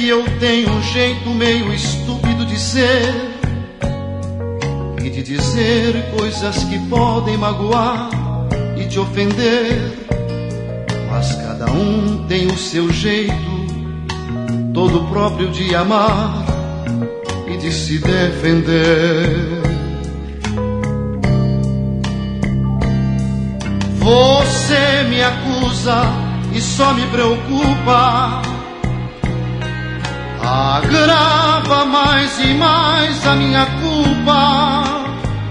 eu tenho um jeito meio estúpido de ser e de dizer coisas que podem magoar e te ofender, mas cada um tem o seu jeito todo próprio de amar e de se defender. Você me acusa e só me preocupa, agrava mais e mais a minha culpa.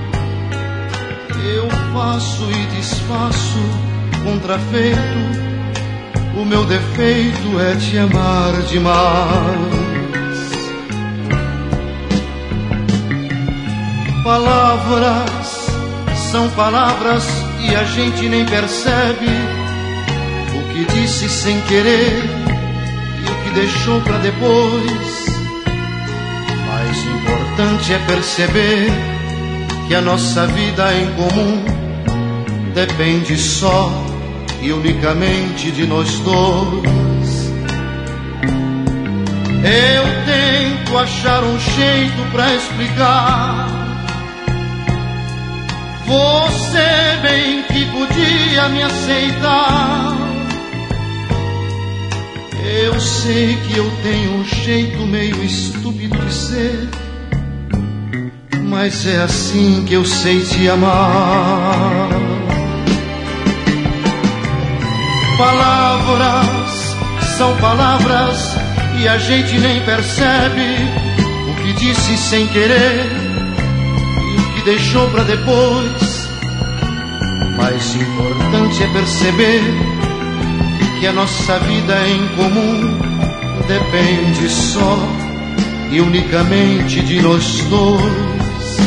Eu faço e desfaço contrafeito, o meu defeito é te amar demais. Palavras são palavras e a gente nem percebe o que disse sem querer e o que deixou pra depois. Mais importante é perceber que a nossa vida em comum depende só e unicamente de nós dois. Eu tento achar um jeito pra explicar. Você bem que podia me aceitar. Eu sei que eu tenho um jeito meio estúpido de ser, mas é assim que eu sei te amar. Palavras são palavras e a gente nem percebe o que disse sem querer e o que deixou pra depois. Mais importante é perceber que a nossa vida em comum depende só e unicamente de nós dois.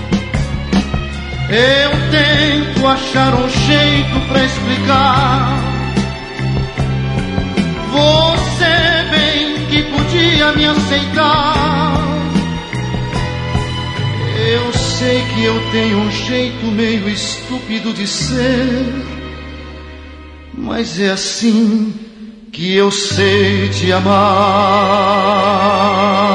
Eu tento achar um jeito pra explicar. Você bem que podia me aceitar. Eu sei que eu tenho um jeito meio estúpido de ser, mas é assim que eu sei te amar.